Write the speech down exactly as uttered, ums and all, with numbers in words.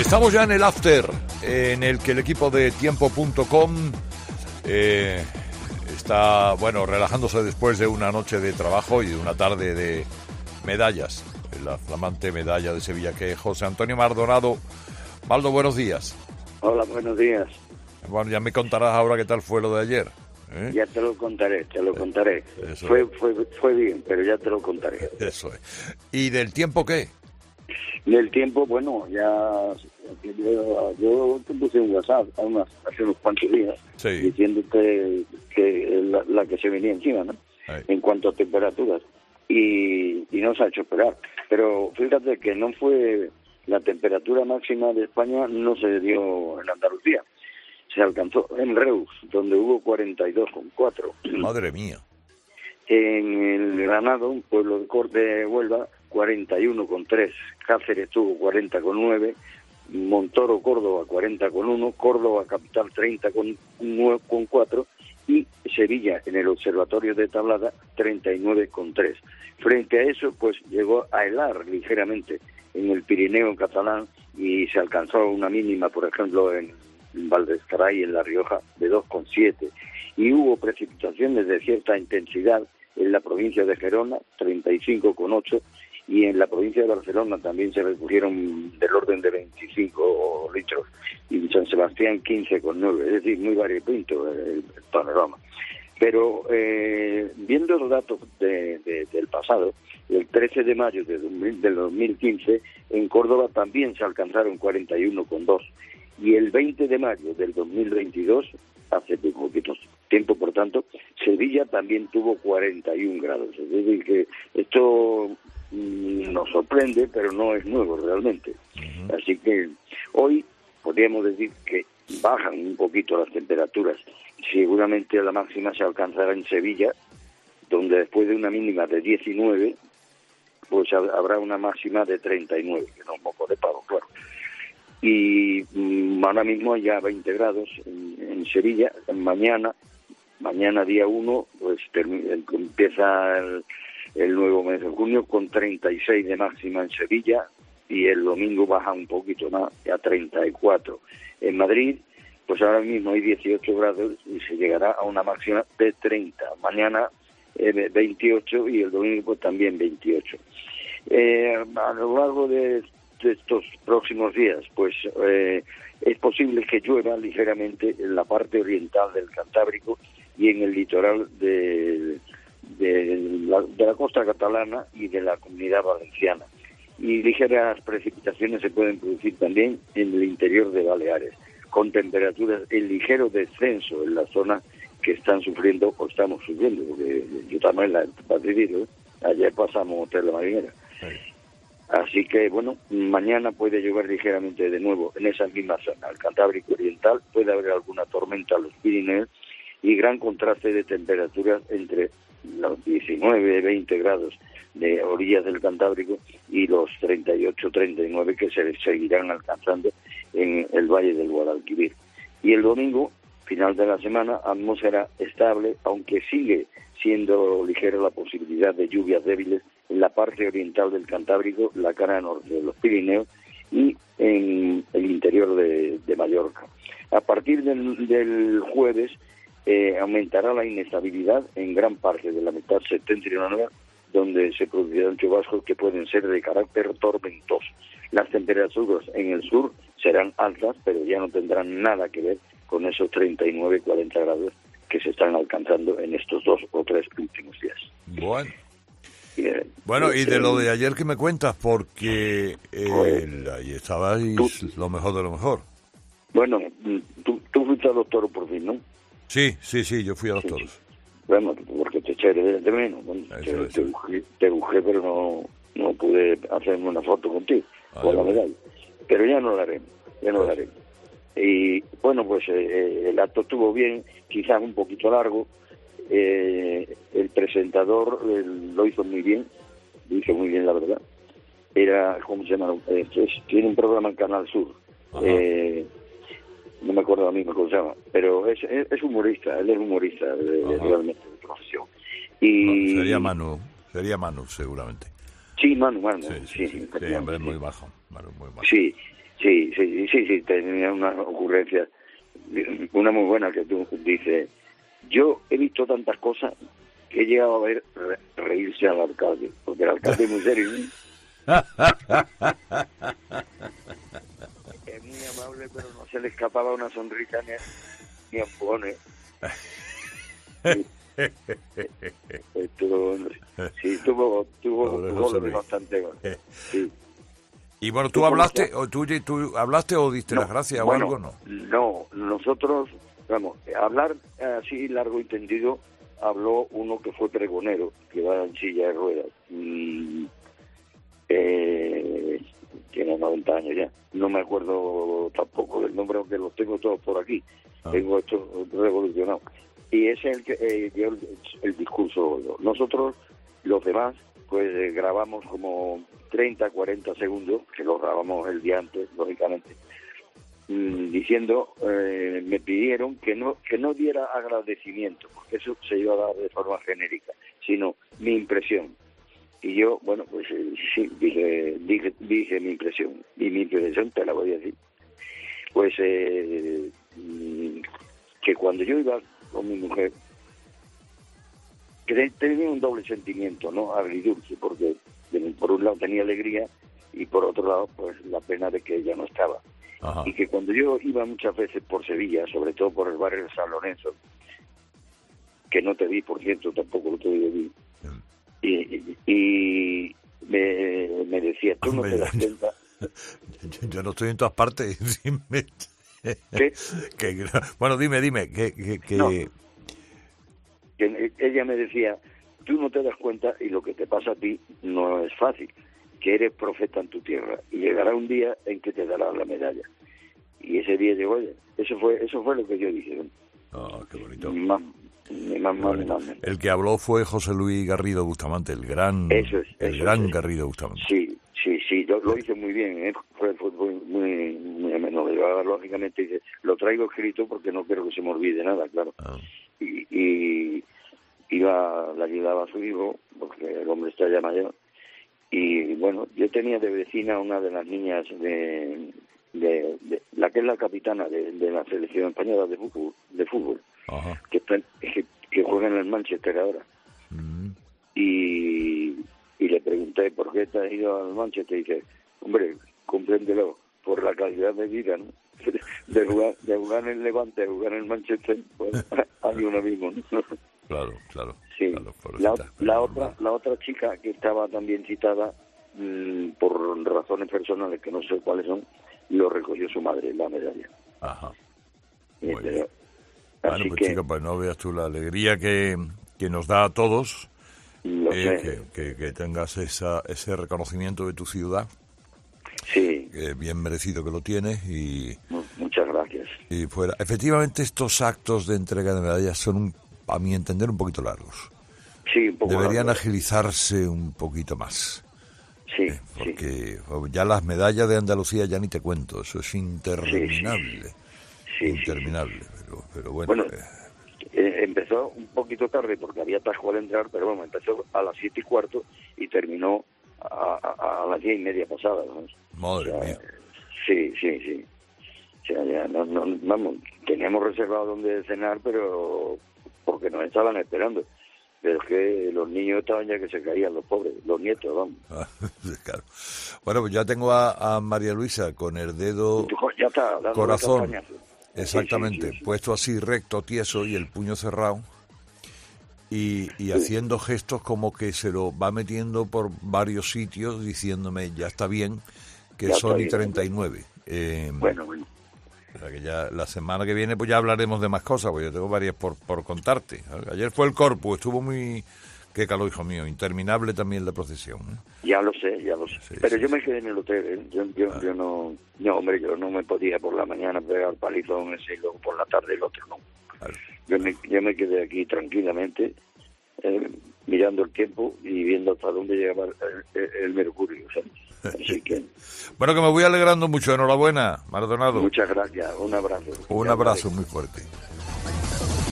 Estamos ya en el after, en el que el equipo de tiempo punto com eh, está, bueno, relajándose después de una noche de trabajo y de una tarde de medallas, la flamante medalla de Sevilla, que José Antonio Maldonado. Maldo, buenos días. Hola, buenos días. Bueno, ya me contarás ahora qué tal fue lo de ayer. ¿eh? Ya te lo contaré, te lo contaré. Eso fue, es. fue, fue bien, pero ya te lo contaré. Eso es. ¿Y del tiempo qué? Del tiempo, bueno, ya yo, yo te puse un WhatsApp a unas, hace unos cuantos días, sí. diciéndote que la, la que se venía encima, ¿no? Ahí. En cuanto a temperaturas. Y, y no se ha hecho esperar. Pero fíjate que no fue la temperatura máxima de España, no se dio en Andalucía. Se alcanzó en Reus, donde hubo cuarenta y dos coma cuatro. Madre mía. En el Granado, un pueblo de corte de Huelva, cuarenta y uno coma tres. Cáceres tuvo cuarenta coma nueve. Montoro, Córdoba, cuarenta coma uno. Córdoba, capital, treinta coma cuatro. Y Sevilla, en el Observatorio de Tablada, treinta y nueve coma tres. Frente a eso, pues llegó a helar ligeramente en el Pirineo catalán y se alcanzó una mínima, por ejemplo, en Valdescaray, en La Rioja, de dos coma siete. Y hubo precipitaciones de cierta intensidad en la provincia de Gerona, treinta y cinco coma ocho, y en la provincia de Barcelona también se recogieron del orden de veinticinco litros, y en San Sebastián quince coma nueve, es decir, muy variopinto el, el panorama. Pero eh, viendo los datos de, de, del pasado, el trece de mayo de del dos mil quince, en Córdoba también se alcanzaron cuarenta y uno coma dos, y el veinte de mayo del dos mil veintidós, hace muy poquito tiempo, por tanto, Sevilla también tuvo cuarenta y un grados. Es decir, que esto mmm, nos sorprende, pero no es nuevo realmente. Uh-huh. Así que hoy podríamos decir que bajan un poquito las temperaturas. Seguramente la máxima se alcanzará en Sevilla, donde después de una mínima de diecinueve, pues habrá una máxima de treinta y nueve, que no es un poco de pavo, claro. Y mmm, ahora mismo hay ya veinte grados en, en Sevilla. Mañana, mañana día uno, pues termina, empieza el, el nuevo mes de junio con treinta y seis de máxima en Sevilla, y el domingo baja un poquito más, a treinta y cuatro. En Madrid, pues ahora mismo hay dieciocho grados y se llegará a una máxima de treinta. Mañana eh, veintiocho y el domingo pues, también veintiocho. Eh, a lo largo de de estos próximos días, pues eh, es posible que llueva ligeramente en la parte oriental del Cantábrico y en el litoral de, de, la, de la costa catalana y de la Comunidad Valenciana. Y ligeras precipitaciones se pueden producir también en el interior de Baleares, con temperaturas en ligero descenso en la zona que están sufriendo o estamos sufriendo, porque yo también la he padecido, ¿eh? Ayer pasamos Hotel La Marinera. Sí. Así que, bueno, mañana puede llover ligeramente de nuevo en esa misma zona, el Cantábrico Oriental, puede haber alguna tormenta en los Pirineos y gran contraste de temperaturas entre los diecinueve, veinte grados de orillas del Cantábrico y los treinta y ocho, treinta y nueve que se seguirán alcanzando en el Valle del Guadalquivir. Y el domingo, final de la semana, atmósfera estable, aunque sigue siendo ligera la posibilidad de lluvias débiles en la parte oriental del Cantábrico, la cara norte de los Pirineos y en el interior de, de Mallorca. A partir del, del jueves eh, aumentará la inestabilidad en gran parte de la mitad septentrional, donde se producirán chubascos que pueden ser de carácter tormentoso. Las temperaturas en el sur serán altas, pero ya no tendrán nada que ver con esos treinta y nueve, cuarenta grados que se están alcanzando en estos dos o tres últimos días. Bueno. Bien. Bueno, y de lo de ayer que me cuentas, porque eh, ahí estabais lo mejor de lo mejor. Bueno, tú, tú fuiste a los toros por fin, ¿no? Sí, sí, sí, yo fui a los toros. Sí, sí. Bueno, porque te eché de, de menos. Bueno, te, te, busqué, te busqué, pero no, no pude hacerme una foto contigo, ah, con la medalla. Pero ya no la haremos, ya no la haremos. Y bueno, pues eh, el acto estuvo bien, quizás un poquito largo. Eh, el presentador eh, lo hizo muy bien, lo hizo muy bien, la verdad. Era, ¿cómo se llama? Eh, pues, tiene un programa en Canal Sur. Eh, no me acuerdo ahora mismo cómo se llama, pero es, es, es humorista, él es humorista de, de, realmente de profesión. Y no, sería Manu, sería Manu seguramente. Sí, Manu, Manu. Sí, sí, sí, sí, sí, hombre, muy bajo, Manu, muy bajo. Sí, Sí, sí, sí, sí, tenía una ocurrencia, una muy buena que tú dices, yo he visto tantas cosas que he llegado a ver re- reírse al alcalde, porque el alcalde es muy serio, ¿eh? Es muy amable, pero no se le escapaba una sonrisa ni, ni a empujones. Estuvo, sí, tuvo, tuvo, Pobre tuvo José Luis. bastante. Sí. Y bueno, ¿Tú ¿tú cómo hablaste estás? o tú, tú hablaste o diste No, las gracias bueno, o algo? No. no, nosotros, vamos, hablar así largo y tendido, habló uno que fue pregonero, que va en silla de ruedas, y eh, tiene noventa años ya. No me acuerdo tampoco del nombre, aunque los tengo todos por aquí. Ah. Tengo esto revolucionado. Y ese es el que eh, dio el, el discurso. Nosotros, los demás, pues eh, grabamos como treinta, cuarenta segundos, que los grabamos el día antes, lógicamente, mm, diciendo, eh, me pidieron que no que no diera agradecimiento, porque eso se iba a dar de forma genérica, sino mi impresión. Y yo, bueno, pues eh, sí, dije, dije, dije mi impresión, y mi impresión te la voy a decir. Pues eh, mm, que cuando yo iba con mi mujer, que tenía un doble sentimiento, ¿no? Agridulce, porque por un lado tenía alegría y por otro lado, pues la pena de que ella no estaba. Ajá. Y que cuando yo iba muchas veces por Sevilla, sobre todo por el barrio de San Lorenzo, que no te vi, por cierto, tampoco lo te vi, y, y, y me, me decía, tú no te das cuenta. Yo, yo no estoy en todas partes. Dime. ¿Qué? Que, bueno, dime, dime. Que, que, que... No. que ella me decía, tú no te das cuenta y lo que te pasa a ti no es fácil, que eres profeta en tu tierra y llegará un día en que te darán la medalla. Y ese día llegó ella. Eso fue eso fue lo que yo dije. Oh, qué bonito. Más, más, más, Qué bonito. más. El que habló fue José Luis Garrido Bustamante, el gran, Eso es, el eso gran es. Garrido Bustamante. Sí, sí, sí, lo, lo hice muy bien, ¿eh? Fue, fue muy, muy, muy ameno. Yo, lógicamente, dice, lo traigo escrito porque no quiero que se me olvide nada, claro. Ah. Y, y iba, le ayudaba a su hijo, porque el hombre está ya mayor. Y bueno, yo tenía de vecina una de las niñas de, de, de la que es la capitana de, de la selección española de fútbol, de fútbol Ajá. que, está, que, que juega en el Manchester ahora. Mm. Y, y le pregunté por qué te has ido al Manchester y dice, hombre, compréndelo, por la calidad de vida, ¿no? De jugar, de jugar en el Levante, de jugar en el Manchester, pues hay un abismo, ¿no? Claro, claro. Sí. Claro, la, pobrecita, la pero otra normal. la otra chica que estaba también citada, mmm, por razones personales que no sé cuáles son, lo recogió su madre, la medalla. Ajá. Y Muy te- bien. así Bueno, pues que chica, pues no veas tú la alegría que, que nos da a todos lo eh, sé. que, que, que tengas esa, ese reconocimiento de tu ciudad, Sí, que bien merecido que lo tienes y, mu- muchas gracias. y fuera. Efectivamente, estos actos de entrega de medallas son, un, a mi entender, un poquito largos. Sí, un poco Deberían largo. agilizarse un poquito más. Sí, eh, sí. Porque ya las medallas de Andalucía ya ni te cuento, eso es interminable. Sí, sí, interminable, pero, pero bueno. Bueno, eh, eh, empezó un poquito tarde porque había atasco al entrar, pero bueno, empezó a las siete y cuarto y terminó a, a, a las diez y media pasadas, ¿no? madre O sea, mía. Sí, sí, sí. O sea, ya no, no, vamos, teníamos reservado donde cenar, pero porque nos estaban esperando. Pero es que los niños estaban ya que se caían, los pobres, los nietos, vamos. Claro. Bueno, pues ya tengo a, a María Luisa con el dedo Ya está, dando corazón, castañazos. exactamente, Sí, sí, sí, sí. puesto así recto, tieso y el puño cerrado. Y, y haciendo gestos como que se lo va metiendo por varios sitios diciéndome ya está bien, que Ya son está y bien, treinta y nueve. Eh, Bueno, bueno. o sea que ya la semana que viene pues ya hablaremos de más cosas, porque yo tengo varias por, por contarte. Ayer fue el Corpus, estuvo muy... Qué calor, hijo mío, interminable también la procesión. ¿eh? Ya lo sé, ya lo sé. Sí, Pero sí, yo sí. me quedé en el hotel, ¿eh? Yo, yo, Ah. yo no... No, hombre, yo no me podía por la mañana pegar palizón ese y luego por la tarde el otro, no. Claro. Yo me, yo me quedé aquí tranquilamente, eh, mirando el tiempo y viendo hasta dónde llegaba el, el, el mercurio, ¿sabes? Así que, Bueno, que me voy alegrando mucho. Enhorabuena, Maldonado. muchas gracias. Un abrazo. Un abrazo muy fuerte.